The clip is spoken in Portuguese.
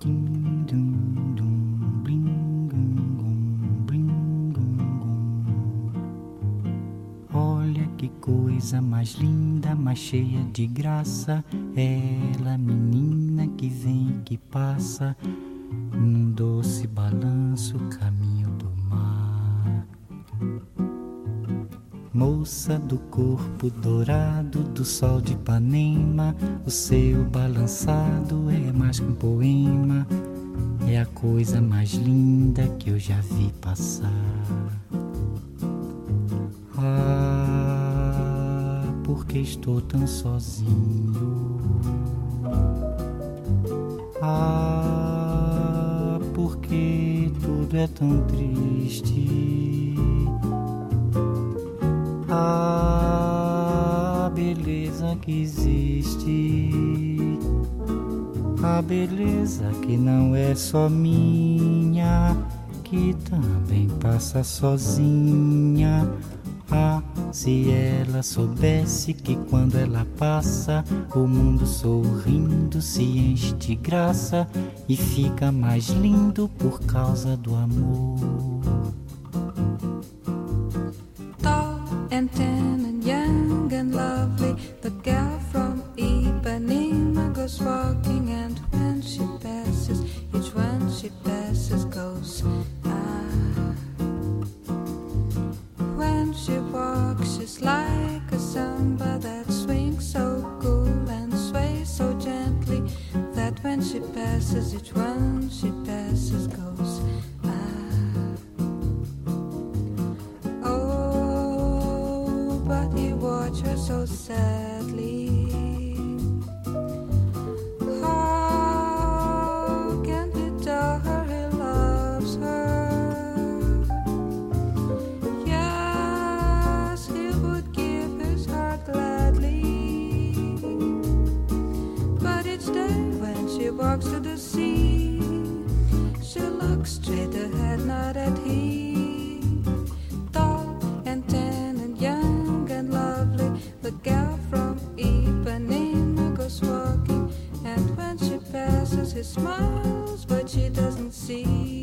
Olha que coisa mais linda, mais cheia de graça, ela, menina que vem, que passa, num doce balanço, caminho do mar. Moça do corpo dourado do sol de Ipanema, o seu balançado é mais que um poema, é a coisa mais linda que eu já vi passar. Ah, porque estou tão sozinho? Ah, porque tudo é tão triste? A beleza que existe, a beleza que não é só minha, que também passa sozinha. Ah, se ela soubesse que quando ela passa, o mundo sorrindo se enche de graça e fica mais lindo por causa do amor. And tan and young and lovely, the girl from Ipanema goes walking, and when she passes, each one she passes goes ah. When she walks, she's like a samba that swings so cool and sways so gently, that when she passes, each one she passes goes ah. Watch her so sadly. How can he tell her he loves her? Yes, he would give his heart gladly. But each day when she walks to the sea, she looks straight ahead, not at him. Tall and tan and young and lovely, the girl from Ipanema goes walking, and when she passes, he smiles, but she doesn't see.